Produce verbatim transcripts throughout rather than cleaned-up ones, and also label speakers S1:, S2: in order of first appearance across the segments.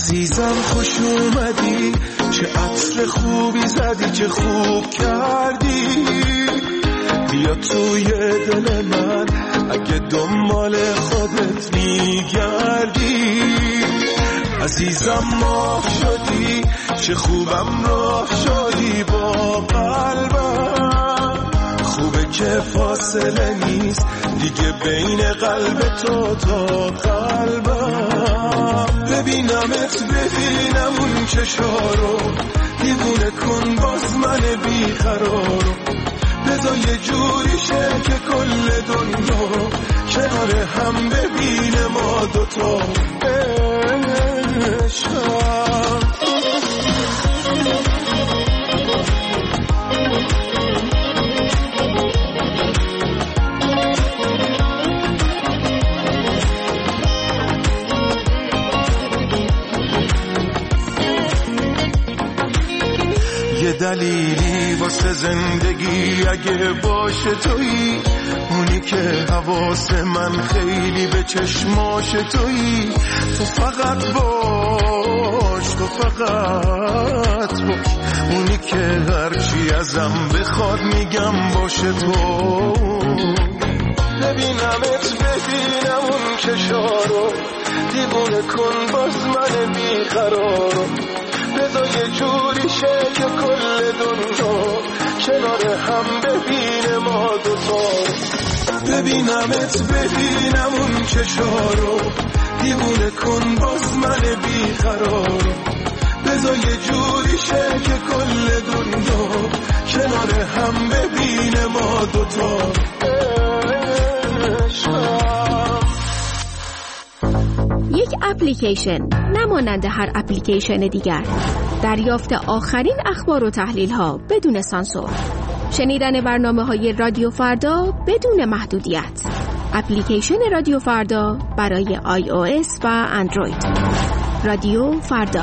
S1: عزیزم خوش اومدی، چه عطر خوبی زدی، چه خوب کردی. بیا توی دل من اگه دنبال خودت میگردی. عزیزم ماه شدی، چه خوبم راه شدی با قلبم. خوبه که فاصله نیست دیگه بین قلب تو تا قلبم. ببینمت ببینم اون چشارو، دیوونه کن باز من بیقرارو. بذار یه جوری شه که کل دنیا کنار هم ببینه ما دوتا عشقم. یه دلیلی واسه زندگی اگه باشه تویی، اونی که حواس من خیلی به چشماش تویی. تو فقط باش، تو فقط باش، اونی که هرچی ازم بخواد میگم باشه تو. ببینمت ببینم اون چشارو، دیوونه کن باز من بیقرارو. بذار یه جوری شه که کل دنیا کنار هم ببینه ما دوتا. ببینمت ببینم اون چشارو، دیوونه کن باز من بیقرارو. بذار یه جوری شه که کل دنیا کنار هم ببینه ما دوتا عشقم.
S2: یک اپلیکیشن نمانند هر اپلیکیشن دیگر، دریافت آخرین اخبار و تحلیل ها بدون سانسور، شنیدن برنامه های رادیو فردا بدون محدودیت. اپلیکیشن رادیو فردا برای آی او اس و اندروید. رادیو فردا.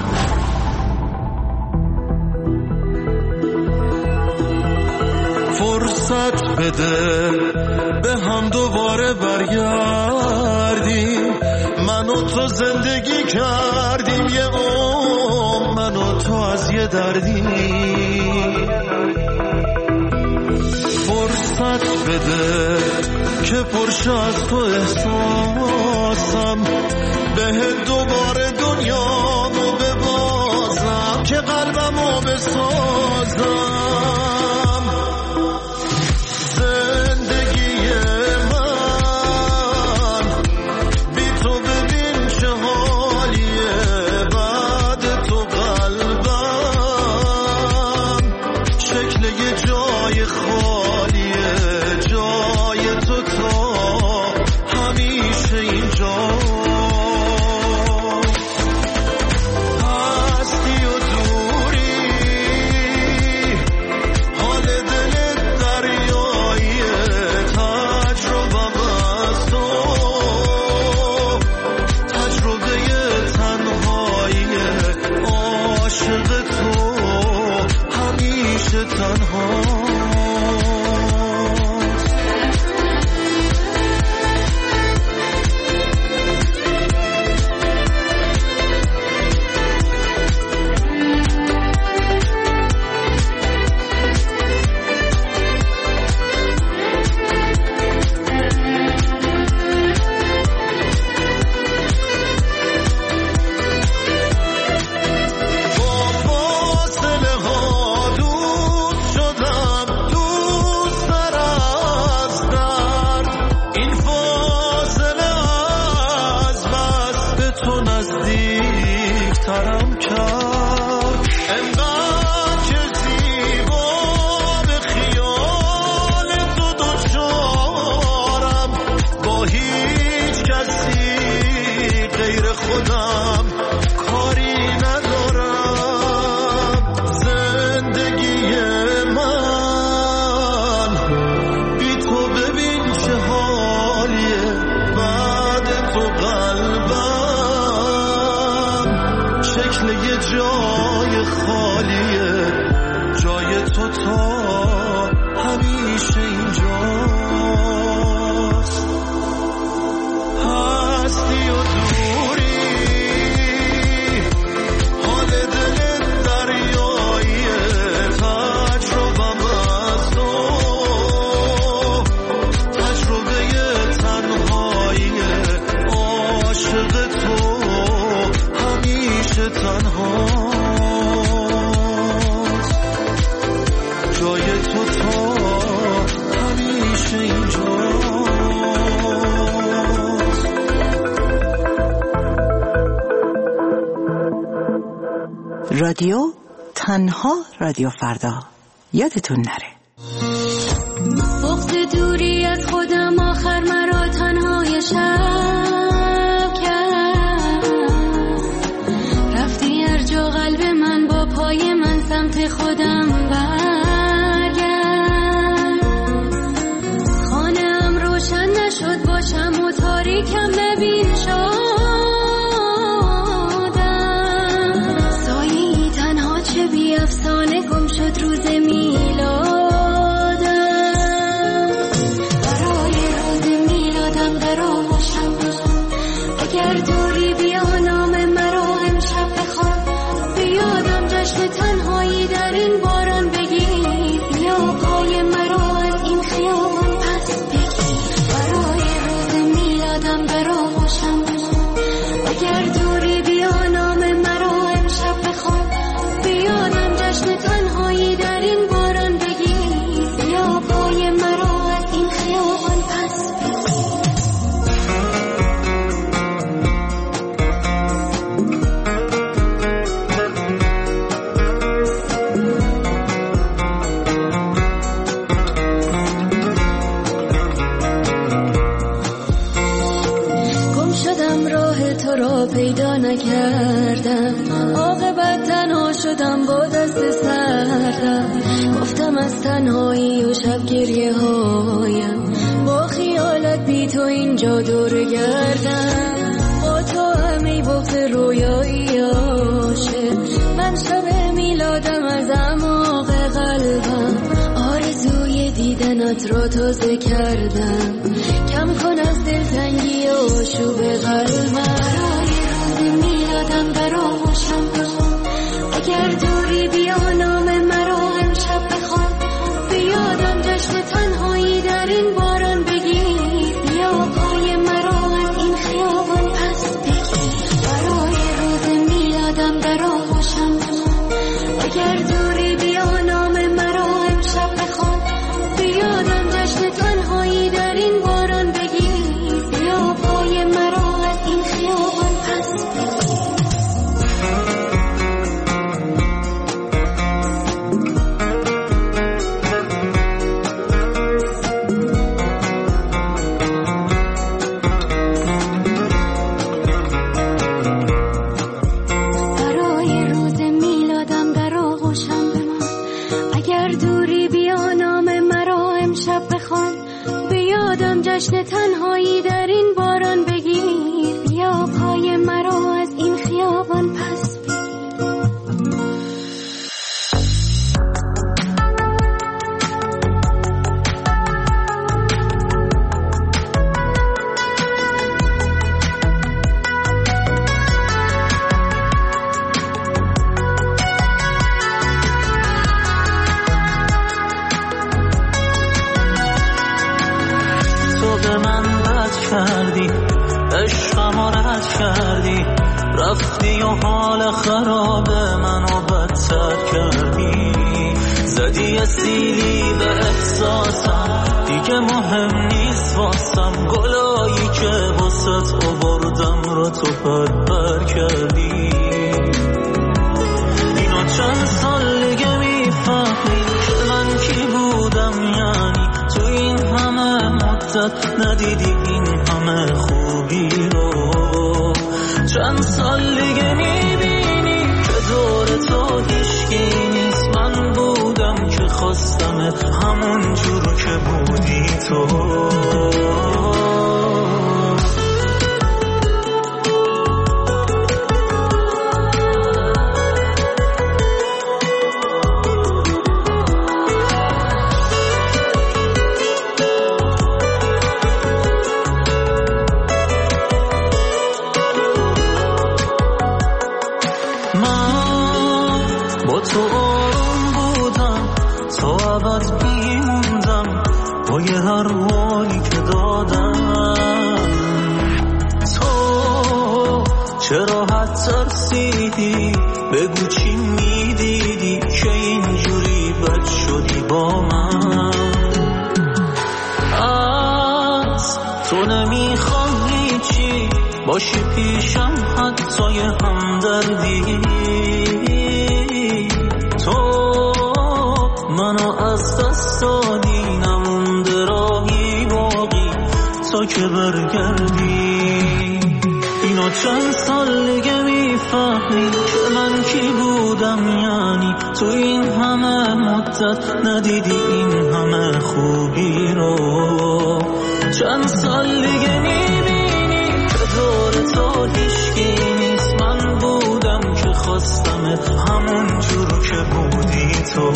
S1: فرصت بده به هم دوباره برگردیم، من و تو زندگی کردیم یه عمر، من و تو از یه دردی. فرصت بده که پرشه از تو احساسم، به دوباره دنیامو ببازم که قلبمو بسازم.
S3: رادیو تنها رادیو فردا یادتون نره.
S4: بغض دوری از خودم آخر مرا تنهای شب کرد. رفتی هر جا قلب من با پای من سمت خودم برگرد. خانه‌ام روشن نشد باشم و تاریکم ببین شد. افسانه گم شد روز میلادم. برای روز میلادم در آغوشم اگر دوری بیا نام مرا امشب بخوان. بیادم جشن تنهایی در این باران بگیر. بیا پای مرا از این خیابان پس بگیر. برای روز میلادم در آغوشم اگر دوری بیا نام مرا امشب بخوان. بیادم جشن تنهایی در این باران بگیر. یا پای مرا از این خیابان پس بگیر. گم شدم راه تو را پیدا نکردم. عاقبت تنها شدم با دست سردم. گفتم از تنهایی و شب گریه هایم با خیالت بی تو اینجا دور گردم. با تو همی بغض رویایی عاشق. من شب میلادم از اعماق قلبم آرزوی دیدنت را تازه کردم. کم کن از دلتنگی و آشوب قلبم. برای روز میلادم در آغوشم اگر دوری بیا نام مرا امشب بخوان. بیادم جشن تنهایی در این باران بگیر. بیا پای مرا از این خیابان پس بگیر. برای روز میلادم در آغوشم اگر دوری بیا نام مرا امشب بخوان. بیادم جشن تنهایی در این باران بگیر. بیا پای مرا از این خیابان پس بگیر. جشن تنهایی در این باران بگیر. بیا پای مرا از این خیابان پس بگیر.
S5: عشقمو رد کردی رفتی و حال خراب منو بدتر کردی. زدی اسیری به احساسم دیگه مهم نیست واسم. گلایی که واسط آوردم رو تو پر پر کردی. اینو چند سال دیگه میفهمی که من کی بودم. یعنی تو این همه مدت ندیدی این همه خوبی رو. چند سال دیگه میبینی که دور تو هیچکی نیست. من بودم که خواستمت همون جور که بودی تو. تو آروم بودم تو عبد بیموندم با یه هر حالی که دادم. تو چرا حد ترسیدی بگو چی میدیدی که اینجوری بد شدی با من. تو نمیخوای چی باشی پیشم حتی یه همدردی. تو منو از دست دادی نمونده راهی باقی تا که برگردی. اینو چند سال دیگه میفهمی که من کی بودم، یعنی تو این همه مدت ندیدی این همه خوبی رو. چند سال دیگه میبینی که دور تو هیچکی نیست، من بودم که خواستمت همون جور که بودی تو.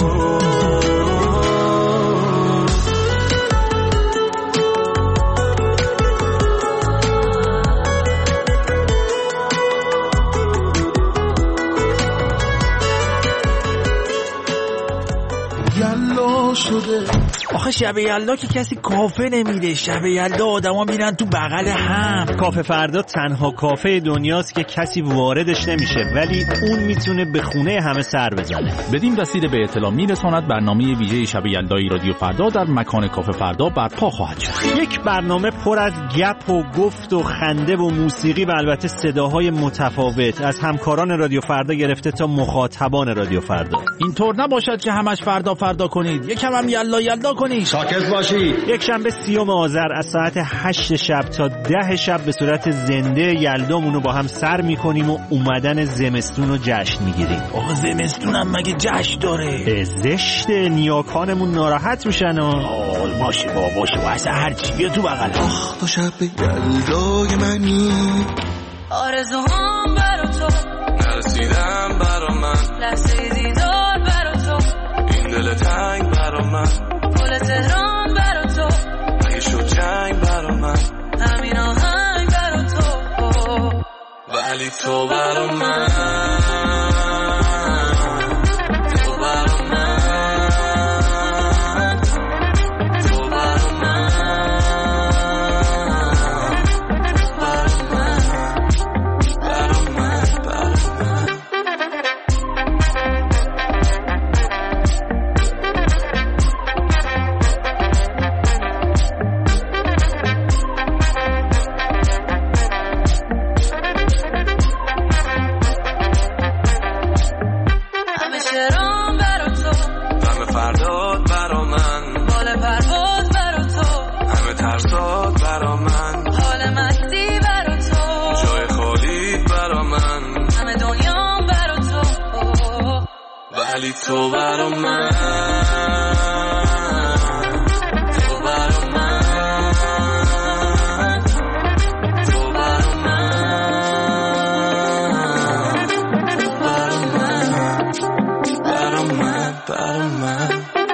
S1: شده.
S6: آخه شب یلدا که کسی کافه نمیره، شب یلدا آدما میرن تو بغل هم.
S7: کافه فردا تنها کافه دنیاست که کسی واردش نمیشه، ولی اون میتونه به خونه همه سر بزنه.
S8: بدین وسیله به اطلاع میرساند برنامه ویژه شب یلدای رادیو فردا در مکان کافه فردا برپا خواهد شد.
S7: یک برنامه پر از گپ و گفت و خنده و موسیقی و البته صداهای متفاوت از همکاران رادیو فردا گرفته تا مخاطبان رادیو فردا.
S6: اینطور نباشد که همش فردا فردا کنید، یکم هم یلا یلا کنید.
S9: ساکت باشید.
S7: یک شنبه سیوم آذر از ساعت هشت شب تا ده شب به صورت زنده یلدامونو با هم سر میکنیم و اومدن زمستون رو جشن میگیریم.
S6: آقا زمستون هم مگه جشن داره؟
S7: زشت، نیاکانمون ناراحت میشن.
S6: آه باشه بابا باشه با اصلا هرچی بیا تو بغل.
S1: آخ تو شب یلدای منی،
S4: آرزوهام برا تو
S1: نرسیدم برا من،
S4: لحظه دیدار برا تو،
S1: این دل تنگ برا من،
S4: گل تهران برا تو،
S1: اگه شد جنگ برا من،
S4: همین آهنگ برا تو،
S1: ولی تو برا من، تو برا من، تو برا من، برا من، برا من، برا من. ولی تو برا من، تو برا من، تو برا من، تو برا من، برا من، برا من.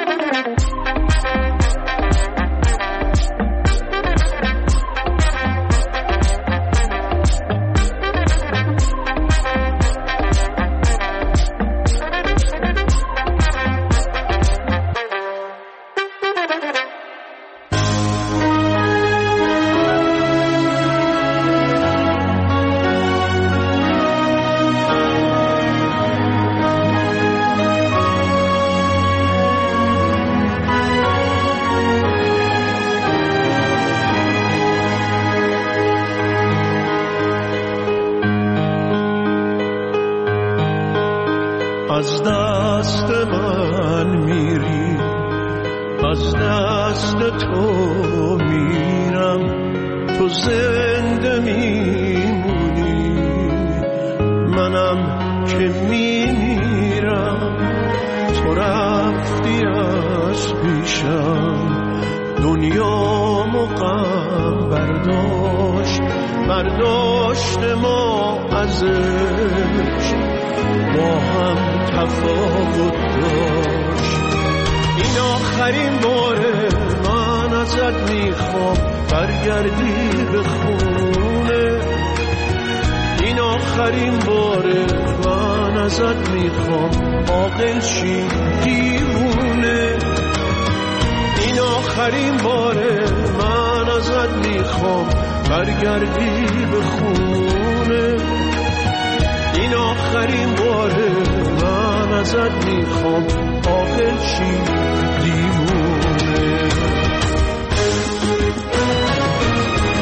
S1: از دست من میری، از دست تو میرم، تو زنده میمونی، منم که میمیرم. تو رفتی از پیشم، دنیامو غم برداشت، برداشت ما ازش، با هم تفاوت داشت. این آخرین باره من ازت میخوام برگردی به خونه، این آخرین باره من ازت میخوام عاقل شی دیوونه، این آخرین باره من ازت میخوام برگردی به خونه، این آخرین باره من ازت میخوام عاقل شی دیوونه.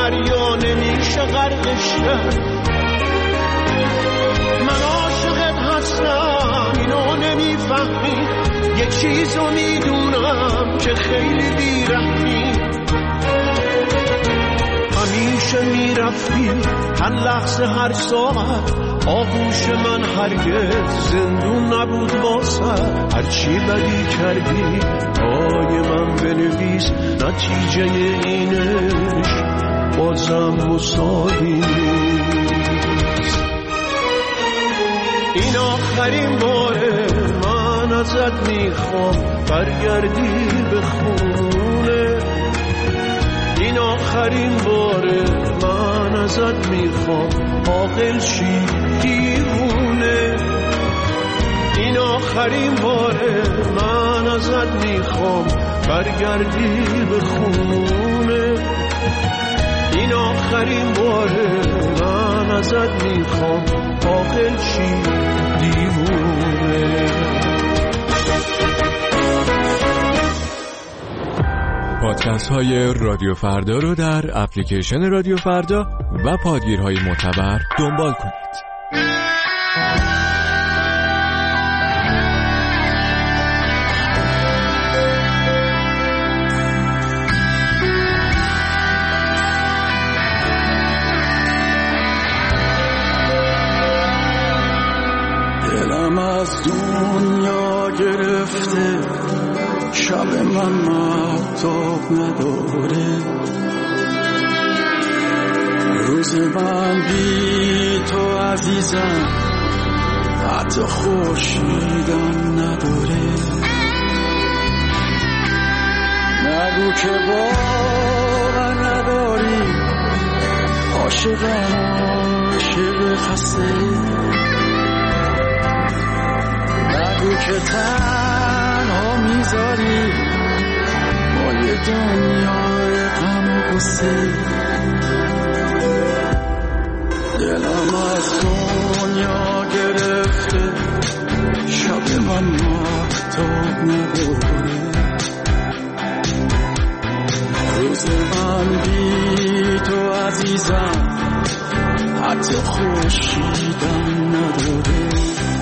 S1: دریا نمیشه غرقش کرد. من عاشقت هستم اینو نمیفهمی، یه چیزو میدونم که خیلی بیرحمی. همیشه میرفتی هر لحظه هر ساعت، آغوش من هرگز زندون نبود واسه. هرچی بدی کردی پای من بنویس، نتیجه اینش بازم مساوی نیست. این آخرین باره من ازت میخوام برگردی به خونه. این آخرین باره من ازت میخوام عاقل شی دیوونه. این آخرین باره من ازت میخوام برگردی به خونه. این آخرین باره من ازت میخوام عاقل شی دیوونه.
S9: پادکست های رادیو فردا رو در اپلیکیشن رادیو فردا و پادگیرهای معتبر دنبال کنید.
S1: دلم از دنیا گرفته، شب من مهتاب نداره. روز من بی تو عزیزم حتی خورشیدم نداره. نگو که باور نداری، عاشقم عاشق خسته. نگو که تنها میذاری با یه دنیای غم و غصه. دلم از دنیا گرفته، شب من مهتاب نداره. روز من بی تو عزیزم حتی خورشیدم نداره.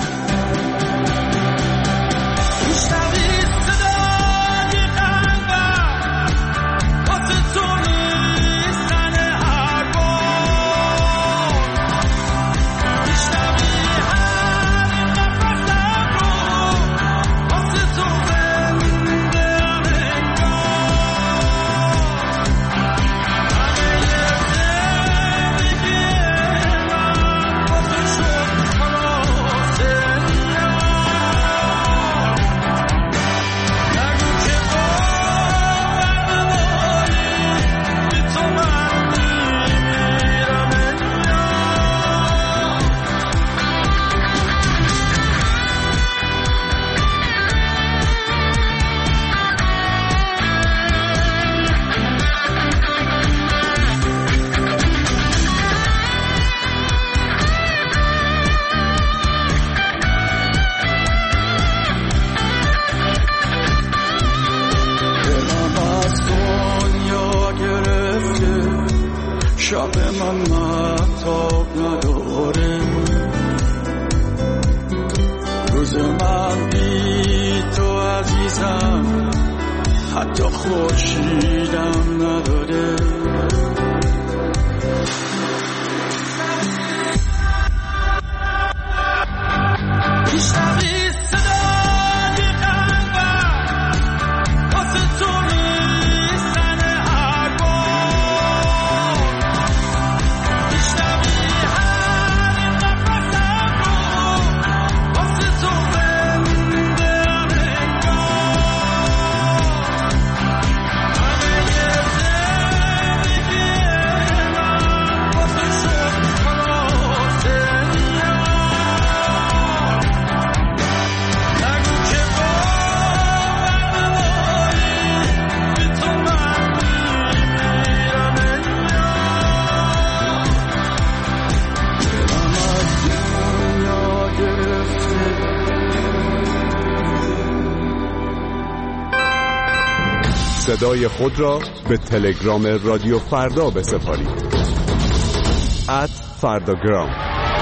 S1: شب من مهتاب نداره. روز من بی تو عزیزم حتی خورشیدم نداره.
S10: صدای خود را به تلگرام رادیو فردا بسپارید. ات فرداگرام.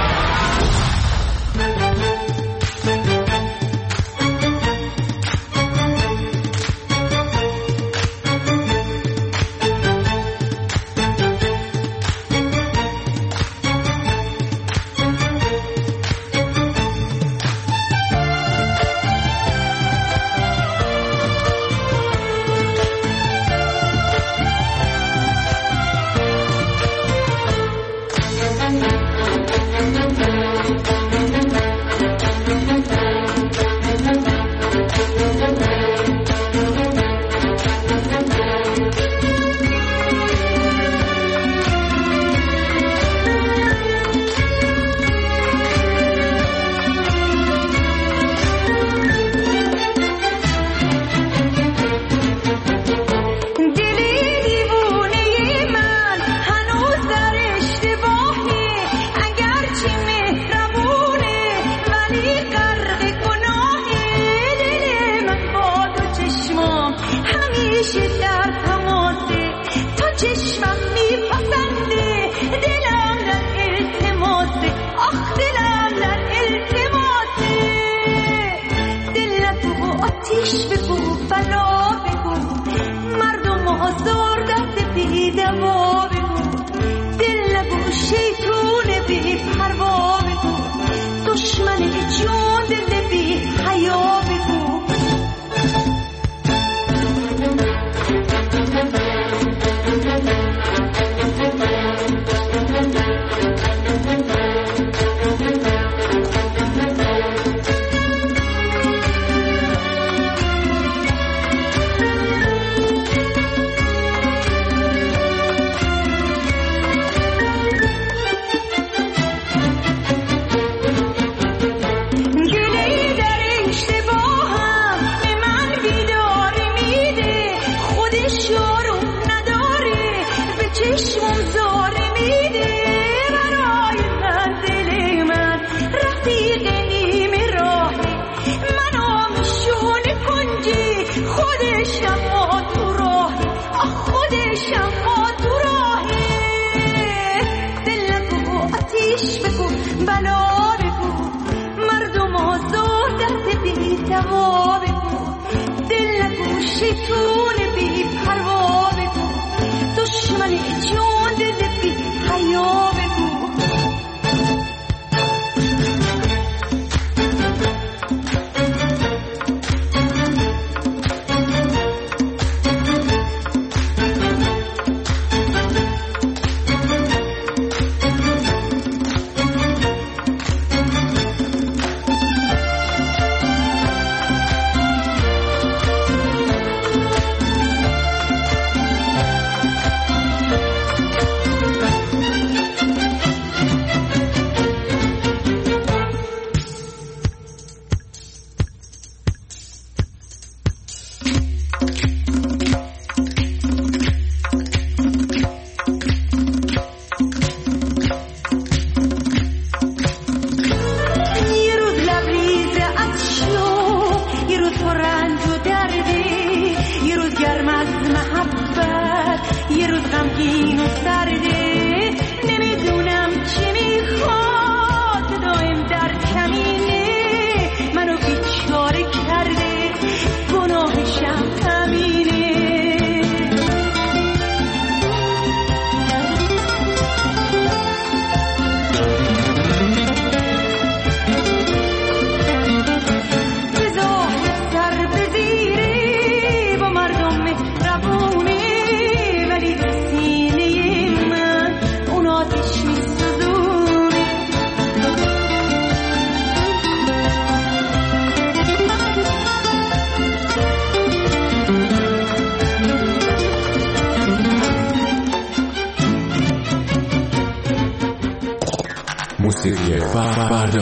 S10: موسیقی فردا.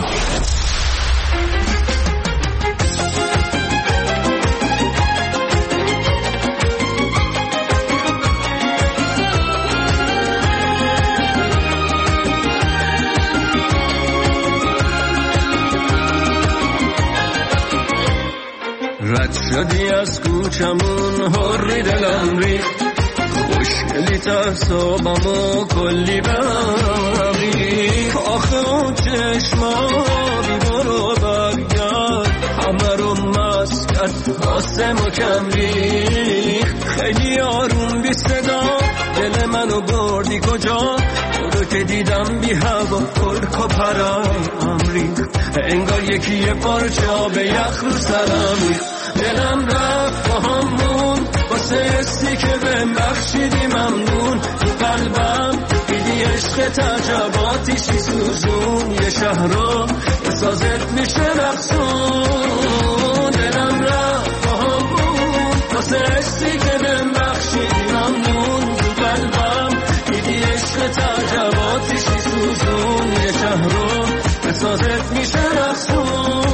S1: رد شدی از از کوچمون هری دلم ریخت خوشگلی ترسابم و کلی بهم ریخت آخه اون چشما بی برو برگرد همه رو مست کرد آسم و کم ریخت خیلی آروم بی صدا دل منو بردی کجا تو رو که دیدم بی هوا کرک و پرم ریخت انگار یکی یه پارچه آب یخ رو سرم ریخت دلم رفت با همون واسه استی که بهم بخشیدی ممنون تو قلبم دیدی عشق تجرباتیشی سوزون یه شهر رو بسازت میشه رقصون دلم رفت با همون واسه استی که بهم بخشیدی ممنون تو قلبم دیدی عشق تجرباتیشی سوزون یه شهر رو بسازت میشه رقصون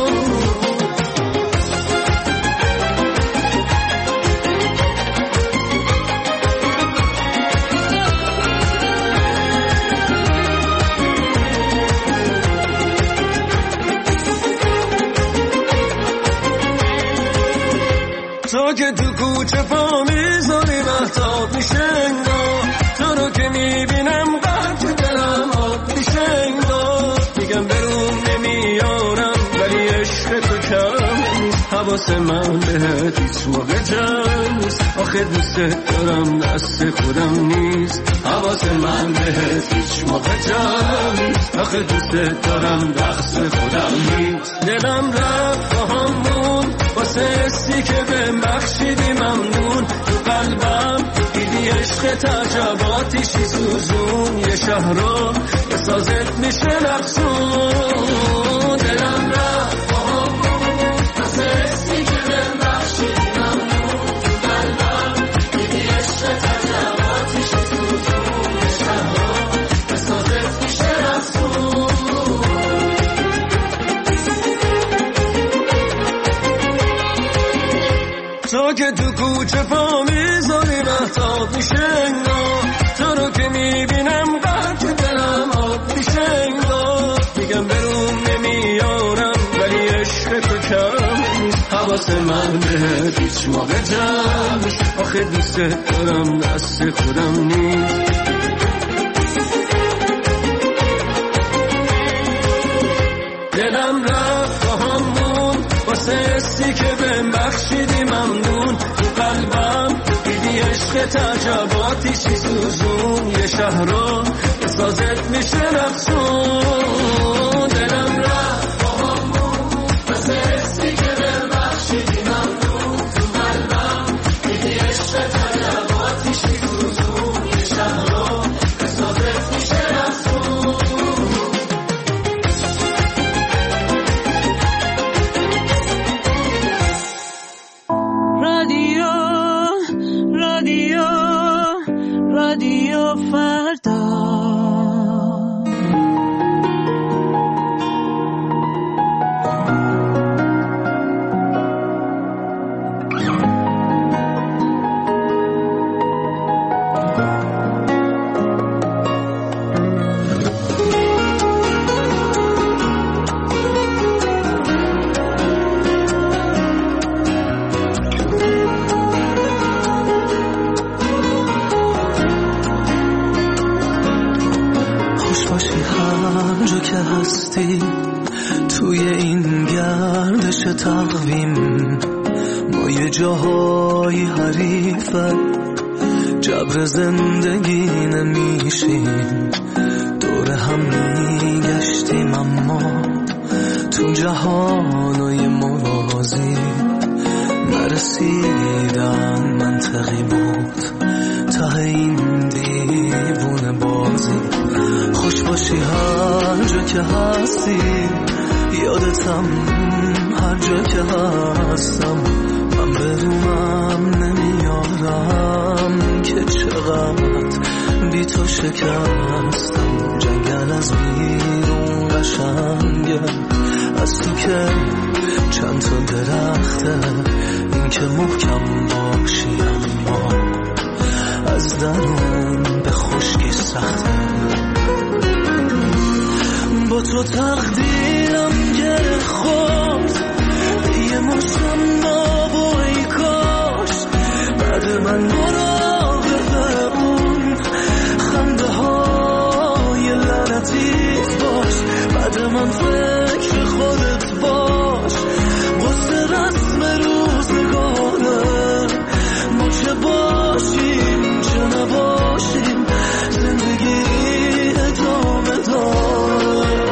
S1: تو که تو کوچه پا میذاری محتاب میشه انگار تو رو که میبینم قلب دلم آب میشه انگار میگم بروم نمیارم ولی عشق تو کم نیست حواس من بهت هیچ موقع جمع نیست آخه دوست دارم دست خودم نیست حواس من بهت هیچ موقع جمع نیست آخه دوست دارم دست خودم نیست دلم رفت با همون واسه استی که بهم بخشیدی ممنون تو قلبم دیدی عشق تجرباتیشی سوزون یه شهر رو بسازت میشه رقصون دلم رفت با همون واسه استی که بهم بخشیدی ممنون تو قلبم دیدی عشق تجرباتیشی سوزون یه شهر رو بسازت میشه رقصون تو که تو کوچه پا میذاری محتاب میشه انگار تو رو که میبینم قلب دلم آب میشه انگار میگم بروم نمیارم ولی عشق تو کم نیست حواس من بهت هیچ موقع جمع نیست آخه دوست دارم دست خودم نیست دلم رفت با همون واسه استی که بهم بخشیدی ممنون تو قلبم دیدی عشق تجرباتیشی سوزون یه شهر رو بسازت میشه رقصون دلم رفت با همون واسه استی که بهم بخشیدی ممنون تو قلبم دیدی عشق تجرباتیشی سوزون یه شهر رو بسازت میشه رقصون
S5: رادیو فردا توی این گردش تقویم ما یه جاهای حریفه جبر زندگی نمیشیم دور هم میگشتیم اما تو جهانای موازی نرسیدن منطقی بود ته این دیوونه بازی خوش باشی هر جا که هستی یادتم هر جا که هستم من بدونم نمیارم که چقدر بی تو شکستم جنگل از بیرون قشنگه از تو که چند تا درخته این که محکم باشی اما از درون به خشکی سخته با تو تقدیرم گره خورد یه مشتم با ای کار من مراقب اون خنده های لعنتیت باش، بعد من فکر خودت باش. واسه رسم روزگاره ما چه باشیم چه نباشیم، زندگی ادامه داره.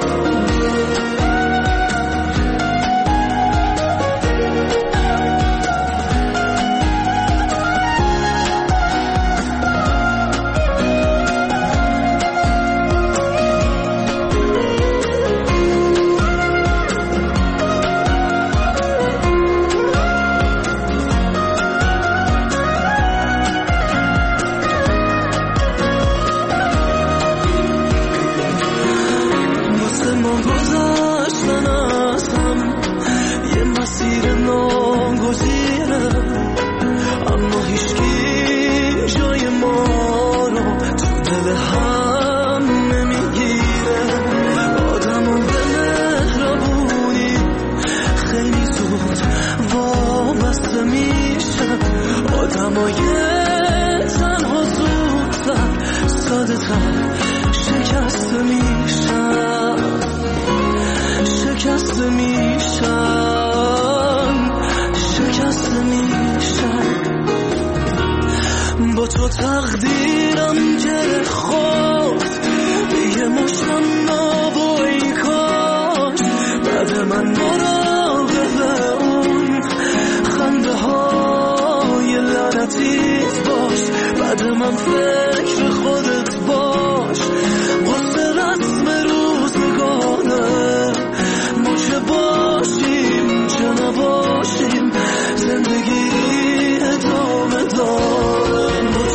S5: تقدیرم که خواست دیگه مشتم نابو ای کاش، بعد من مراقب اون خنده های لعنتیت باش، بعد من فکر خودت باش. واسه رسم روزگاره ما چه باشیم چه نباشیم، زندگی ادامه داره.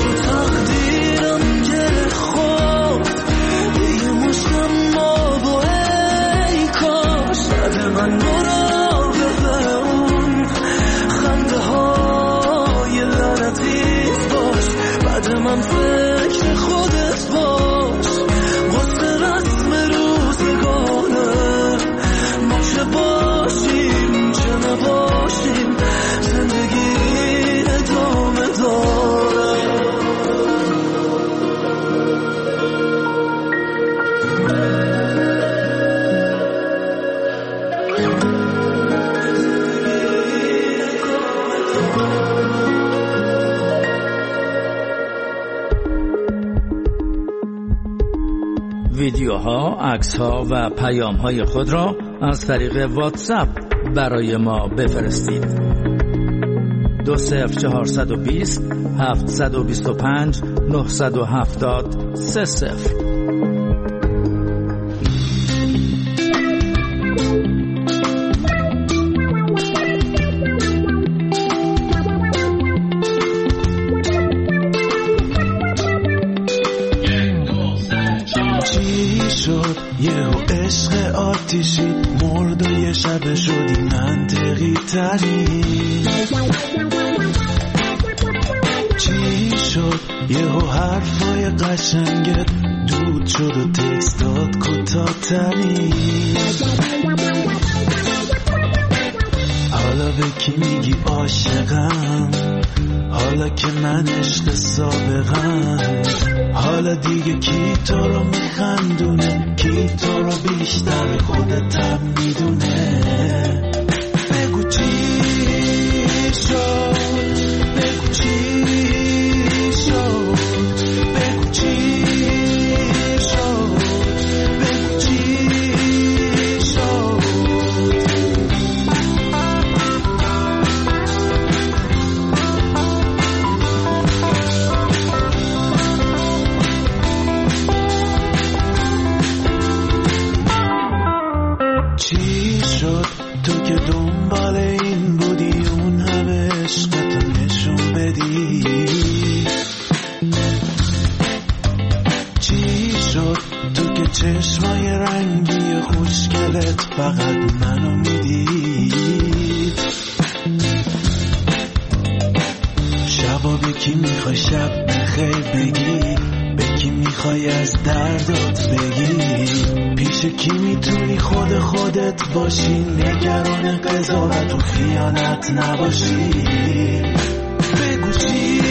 S5: من مراقب اون خنده های لعنتیت باش، بعد من فکر خودت باش. واسه رسم روزگاره ما چه باشیم چه نباشیم، زندگی ادامه داره.
S11: ویدیوها، عکس‌ها و پیام‌های خود را از طریق واتساپ برای ما بفرستید. دو صفر چهارصد و بیست هفتصد و بیست و پنج نهصد و هفتاد سه صفر.
S1: یهو عشق آتیشی مرد و یه شب شدی منطقی تری. چی شد یهو حرفای قشنگت دود شد و تکستات کوتاه تری. حالا به کی میگی عاشقم، حالا که من عشق سابقم. حالا دیگه کی تو رو میخندونه، کی تو رو بیشتر خودت میدونه. بگو چی شد، بگو چی شد، بگو چی شد، بگو چی شد. چی شد تو که دنبال این بودی اون همه عشقتو نشون بدی. چی شد تو که چشمای رنگی خوشگلت فقط منو میدید. شبا به کی میخوای شب بخیر بگی، به کی میخوای از دردات بگی. پیش کی میتونی خود خودت باشی، نگران قضاوت و خیانت نباشی. بگو چی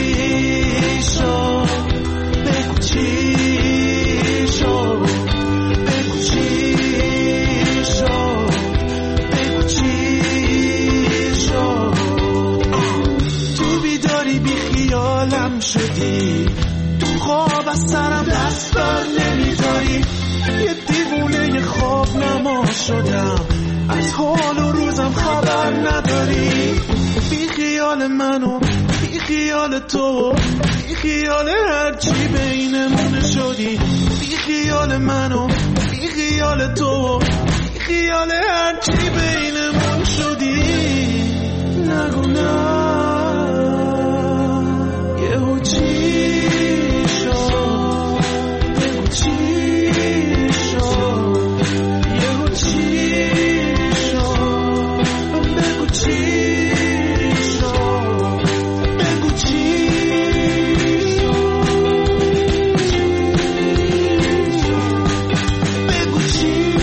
S1: ولی بی خیالم شدی، تو خواب از سرم دست بر نمیداری. یه دیوونه خواب نما شدم، از حال و روزم خبر نداری. بی خیال منو بی خیال تو، بی خیال هرچی بینمون شدی. بی خیال منو بی خیال تو، بی خیال هرچی بینمون شدی. نگو نه یهو چی شد، بگو چی شد، یهو چی شد، بگو چی شد، بگو چی شد، بگو چی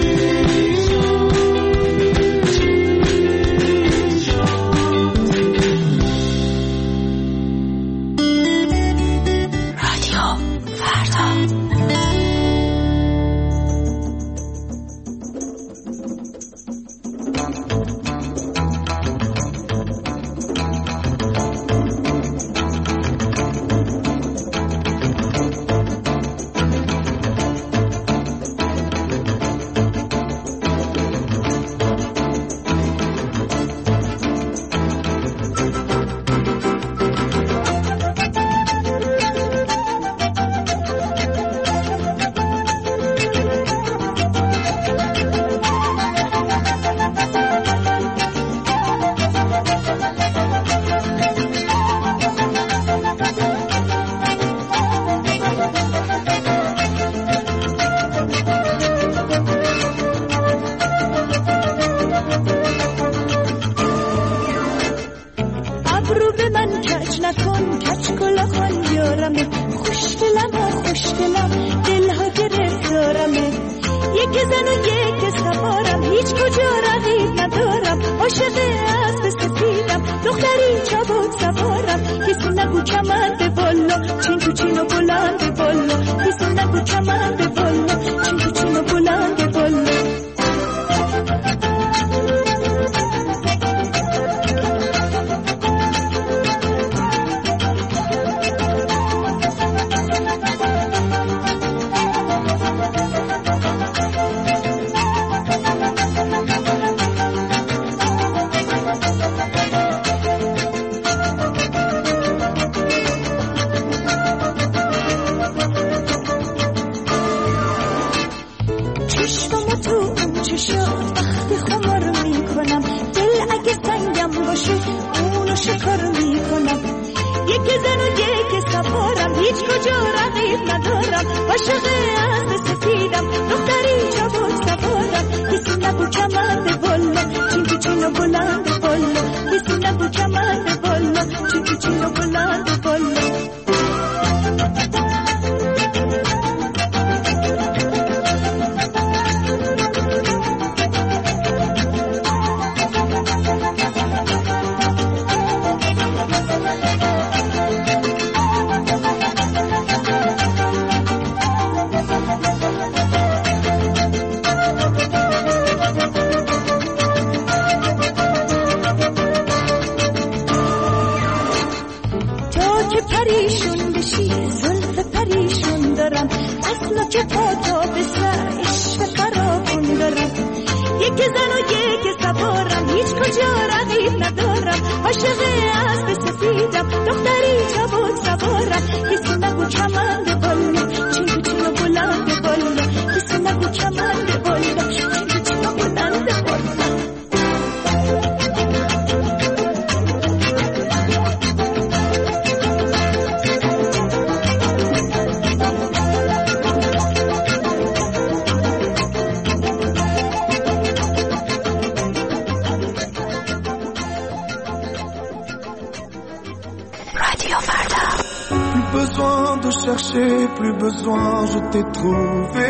S1: Plus besoin, je t'ai trouvé.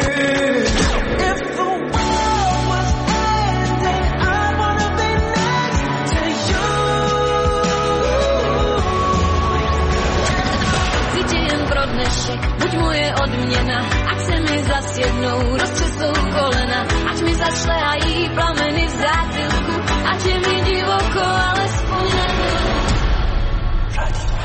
S1: If the world was ending, I wanna be next to you.
S4: Widziałem brodny siek, buď moje odměna, ať se mi zas jednou rozčesou kolena, ať mi zašlehají plameny v zátilku, ať je mi divoko, alespoň na chvilku.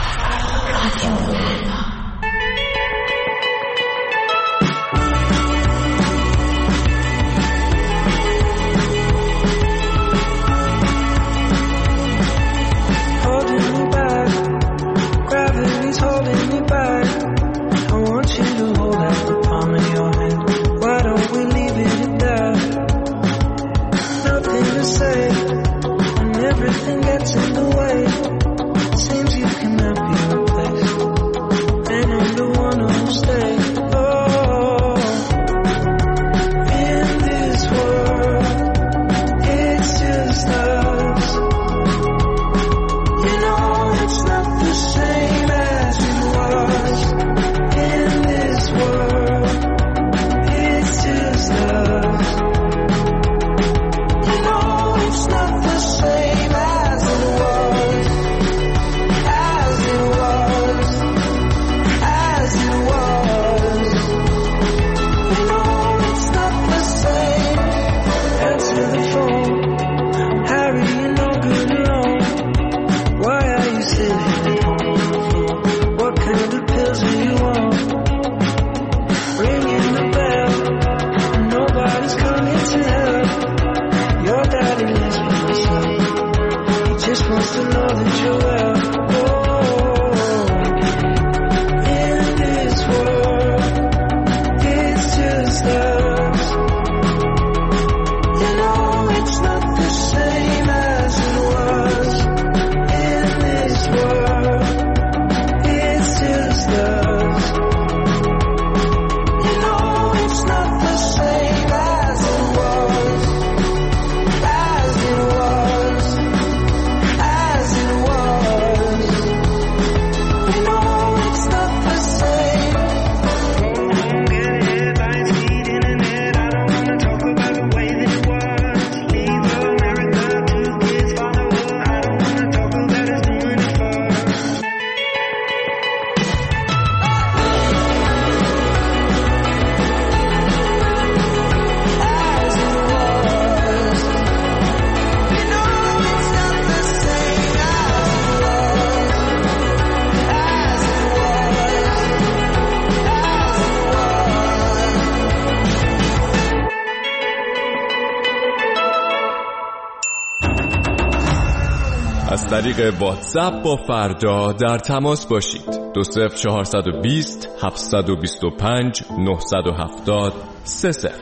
S9: از طریق واتساپ با فردا در تماس باشید. دو صفر چهارصد و بیست هفتصد و بیست و پنج نهصد و هفتاد سه صفر.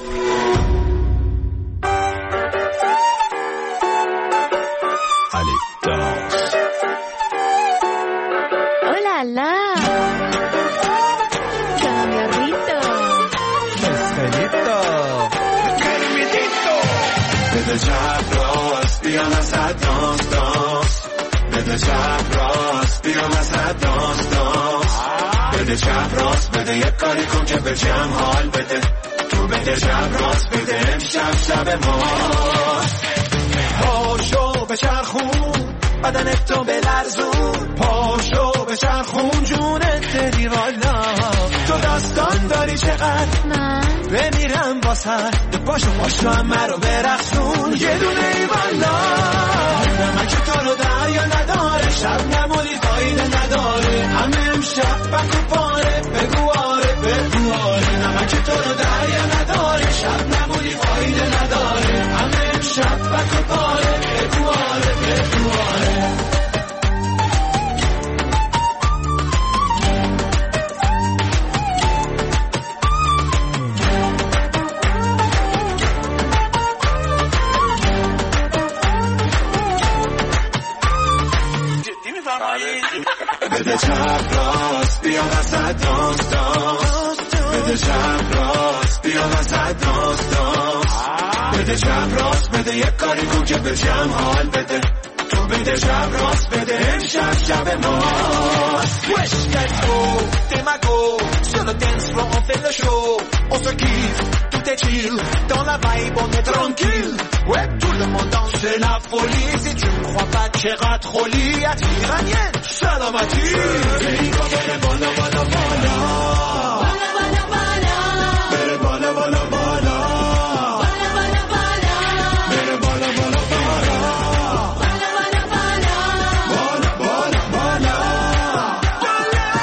S1: بده چپ راست بیام از حد دانس دانس بده چپ راست بیام از حد دانس دانس بده چپ راست بده یک کاری کن که به جمع حال بده تو بده چپ راست بده امشب شب ماست پاشو به چرخون بدنت تو بلرزون پاشو به چرخون جونت دلی والا تو داستان داری چقدر من بمیرم واسه پاشو پاشو همه رو برقصون یه دونه ای والا نمک تو رو دریا نداره شب نمولی فایده نداره همه امشب بکو پاره بگو آره بگو آره نمک تو رو دریا نداره شب نمولی فایده نداره همه امشب بکو پاره بگو آره بگو آره بده چپ راست بیا وسط دانس دانس بده چپ راست بیا وسط دانس دانس بده چپ راست بده یک کاری کن که به جمع حال بده تو بده چپ راست بده امشب شب ماست Wesh let's go t'es ma go sur le dance floor on fait le show on se kiffe tout est chill dans la vibe on est tranquille ouais tout le monde danse c'est la folie si tu ne crois pas chera troli attire iranienne salamati Rico bere bola bola bola bola bola bola bere bola bola bola bola bola bola bere bola bola bola bola bola bola bola bola bola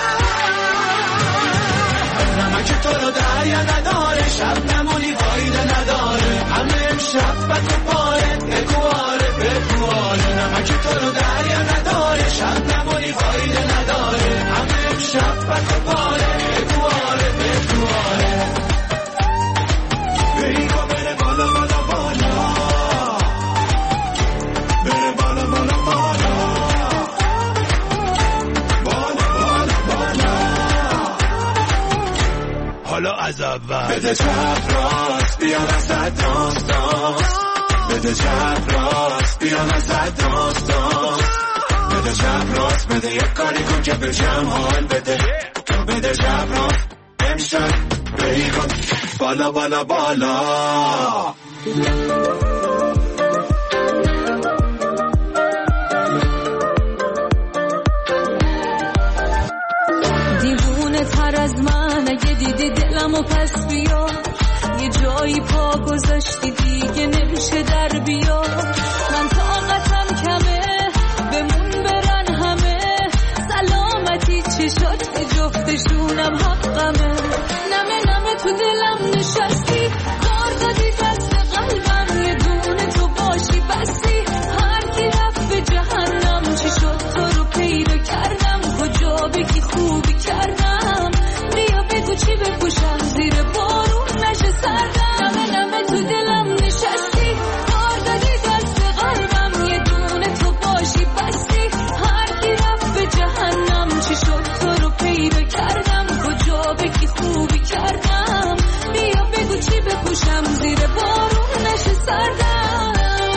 S1: که تو رو دریا نداره، شب نمونی فایده نداره، همه امشب بک و پاره، بگواره بگواره بریگا بره بالا بالا بالا، بره بالا بالا بالا، بالا بالا بالا. حالا از اول بده چپ راست بیا وسط داستان، بده چپ راست بیا وسط داستان، بده چپ راست بده یک کاری کن که به جمع حال بده، تو بده چپ راست امشب بریگا بالا بالا بالا.
S4: دیوونه تر از من اگه دیدی دلمو پس بیا، یه جایی پا گذاشتی دیگه نمیشه در بیا، من طاقتم کمه بمون برن همه، سلامتی چشات به جفتشونم حقمه، نمه نمه تو دلم نشستی، کار دادی دست قلبم، یه دونه تو باشی بسی، هر کی رفت به جهنم، چی شد تو رو پیدا کردم، کجا بگی خوبی کردم، بیا بگو چی بپوشم زیر بارون نشه سردم، نمه نمه تو دلم نشستی، کار دادی دست قلبم، یه دونه تو باشی بسی، هر کی رفت به جهنم، چی شد تو رو پیدا کردم، کجا بگی خوبی کردم، بیا بگو چی بپوشم زیر بارون نشه سردم.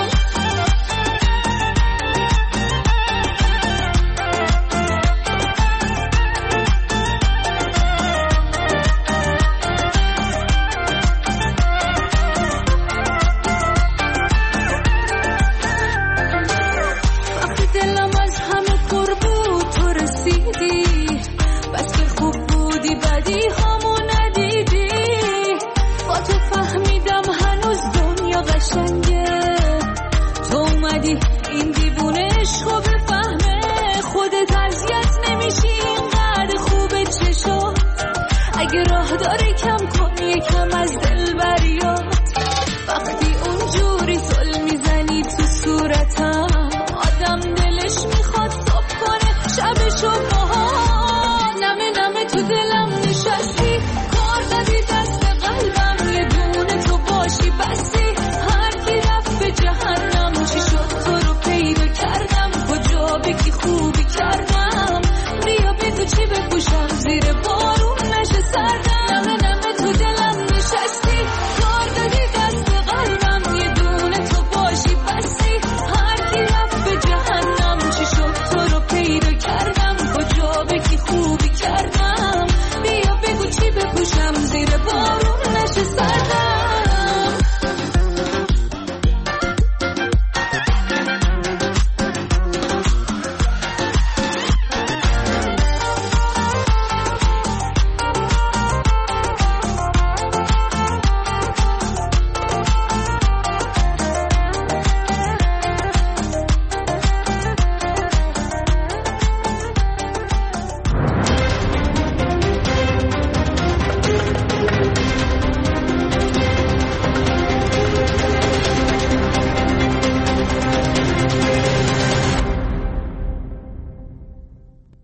S4: این دیوونه عشقو بفهمه، خودت اذیت نمیشی اینقدر خوبه چشات، اگه راه داره کم کن یکم از دل بریات، وقتی اونجوری سل میزنی تو صورتم، آدم دلش میخواد صبح کنه شبشو باها، نمه نمه تو دلم نشستی، کار دادی دست قلبم، یه دونه تو باشی بسی، هر کی رفت به جهنم، چی شد تو رو پیدا کردم، کجا بگی خوبی کردم، بیا بگو چی بپوشم زیر بارون نشه سردم.